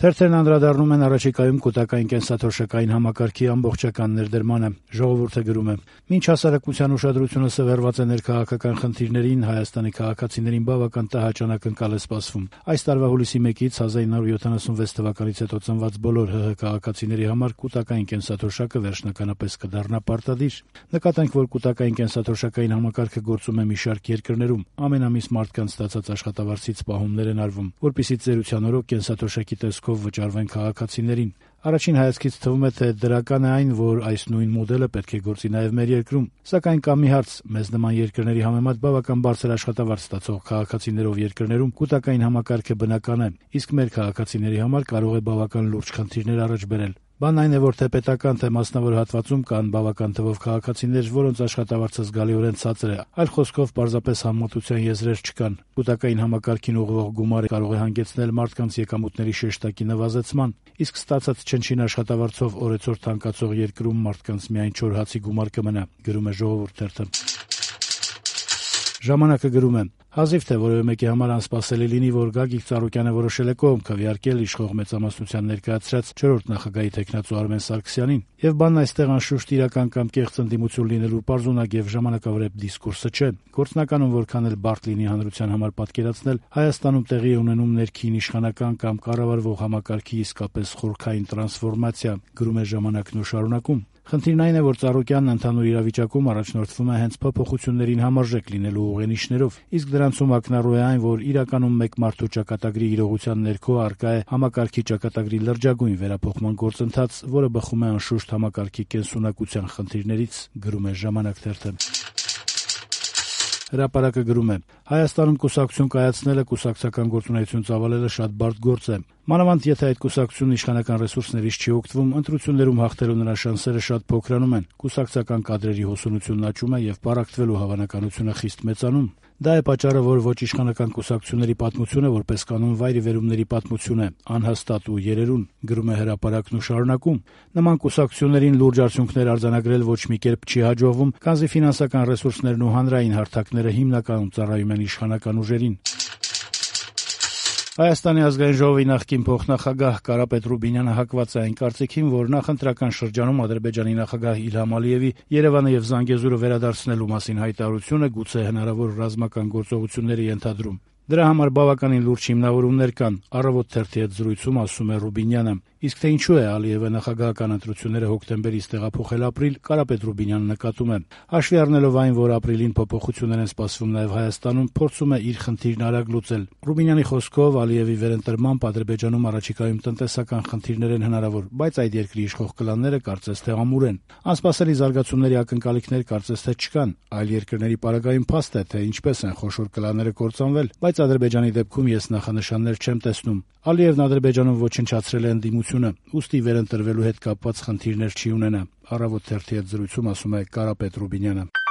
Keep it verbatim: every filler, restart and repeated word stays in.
Թերթերն անդրադառնում են առաջիկայում կուտակային կենսաթոշակային համակարգի ամբողջական ներդրմանը։ Ժողովուրդը գրում է. «Մինչ հասարակության ուշադրությունը սևեռված է ներքաղաքական խնդիրներին, Հայաստանի քաղաքացիներին բավական տհաճ անակնկալ է սպասվում։ Այս տարվա հուլիսի մեկից հազար ինը հարյուր յոթանասունվեց թվականից հետո ծնված բոլոր ՀՀ քաղաքացիների համար կուտակային կենսաթոշակը վերջնականապես կդառնա պարտադիր։ Նկատենք, որ կուտակային կենսաթոշակային համակարգը գործում է մի շարք երկրներում։ Ամեն ամիս մարդկանց ստացած աշխատավարձից պահումներ են արվում, որպեսզի ծերության օրոք կենսաթոշակի տեսքով վճարվեն քաղաքացիներին։ Առաջին հայացքից թվում է, թե դրական է այն, որ այս նույն մոդելը պետք է գործի նաև մեր երկրում։ Սակայն կա մի հարց. մեզ նման երկրների համեմատ բավական բարձր աշխատավարձ ստացող քաղաքացիներով երկրներում կուտակային համակարգը բնական է, իսկ մեր քաղաքացիների համար կարող է բավական լուրջ խնդիրներ առաջ բերել։ Բանն այն է, որ թե պետական, թե մասնավոր հատվածում կան բավական թվով քաղաքացիներ, որոնց աշխատավարձը զգալիորեն ցածր է, այլ խոսքով պարզապես համեմատության եզրեր չկան։ Կուտակային համակարգին ուղղվող գումարը կարող է հանգեցնել մարդկանց եկամուտների շեշտակի նվազեցման, իսկ ստացած չնչին աշխատավարձով օրեցօր թանկացող երկրում մարդկանց միայն չոր հացի գումար կմնա», գրում է Ժողովուրդ թերթը։ Ժամանակը գրում է. «Հազիվ թե որևէ մեկի համար անսպասելի լինի, որ Գագիկ Ծառուկյանը որոշել է կողմ քվեարկել իշխող մեծամասնության ներկայացրած չորրորդ նախագահի թեկնածու Արմեն Սարգսյանին, եւ բանն այստեղ անշուշտ իրական կամ կեղծ ընդդիմություն լինելու պարզունակ եւ ժամանակավրեպ դիսկուրսը չէ։ Գործնականում որքան էլ բարդ լինի հանրության համար պատկերացնել, Հայաստանում տեղի է ունենում ներքին իշխանական կամ կառավարվող համակարգի իսկապես խորքային տրանսֆորմացիա», գրում է Ժամանակն ու շարունակում. «Խնդիրն այն է, որ Ծառուկյանն ընդհանուր իրավիճակում առաջնորդվում է հենց փոփոխություններին համարժեք լինելու ուղենիշներով, իսկ դրանցում ակնառու է այն, որ իրականում մեկ մարդու ճակատագրի իրողության ներքո առկա է համակարգի ճակատագրի լրջագույն վերափոխման գործընթաց, որը բխում է անշուշտ համակարգի կենսունակության խնդիրներից», գրում է Ժամանակ թերթը։ Հրապարակը գրում է. «Հայաստանում կուսակցություն կայացնելը, կուսակցական գործունեություն ծավալելը շատ բարդ գործ է։ Մանավանդ եթե այդ կուսակցությունն իշխանական ռեսուրսներից չի օգտվում, ընտրություններում հաղթելու նրա շանսերը շատ փոքրանում են, կուսակցական կադրերի հոսունությունն աճում է եւ պառակտվելու հավանականությունը խիստ մեծանում։ Դա է պատճառը, որ ոչ իշխանական կուսակցությունների պատմությունը որպես կանոն վայրիվերումների պատմություն է, անհաստատ ու երերուն», գրում է Հրապարակն ու շարունակում. «Նման կուսակցություններին լուրջ արդյունքներ արձանագրել ոչ մի կերպ չի հաջողվում, քանզի ֆինանսական ռեսուրսներն ու հանրային հարթակները հիմնականում ծառայում են իշխանական ուժերին»։ Հայաստանի ազգային ժողովի նախկին փոխնախագահ Կարապետ Ռուբինյանը հակված է այն կարծիքին, որ նախընտրական շրջանում Ադրբեջանի նախագահ Իլհամ Ալիևի Երևանը եւ Զանգեզուրը վերադարձնելու մասին հայտարարությունը գուցե հնարավոր ռազմական գործողությունների ենթադրում։ Դրա համար բավականին լուրջ հիմնավորումներ կան, Առավոտ թերթի հետ զրույցում ասում է Ռուբինյանը։ Իսկ թե ինչու է Ալիևը նախագահական ընտրությունները հոկտեմբերից տեղափոխել ապրիլ, Կարապետ Ռուբինյանը նկատում է. հաշվի առնելով այն, որ ապրիլին փոփոխություններ են սպասվում նաև Հայաստանում, փորձում է իր խնդիրն արագ լուծել։ Ռուբինյանի խոսքով Ալիևի վերընտրմամբ Ադրբեջանում առաջիկայում տնտեսական խնդիրներ են հնարավոր, բայց այդ երկրի իշխող կլանները կարծես թե ամուր են։ Անսպասելի զարգացումների ակնկալիքներ կարծես թե չկան, այլ երկրների պարագայում փաստ է, թե ինչպես են խոշոր կլանները կործանվել, բայց Ադրբեջանի դեպքում ես նախանշաններ չեմ տեսնում։ Ալիևն Ադրբեջանում ոչնչացրել է ընդդիմությունը, ուստի վերընտրվելու հետ կապված խնդիրներ չի ունենա, Առավոտ թերթի հետ զրույցում ասում է Կարապետ Ռուբինյանը։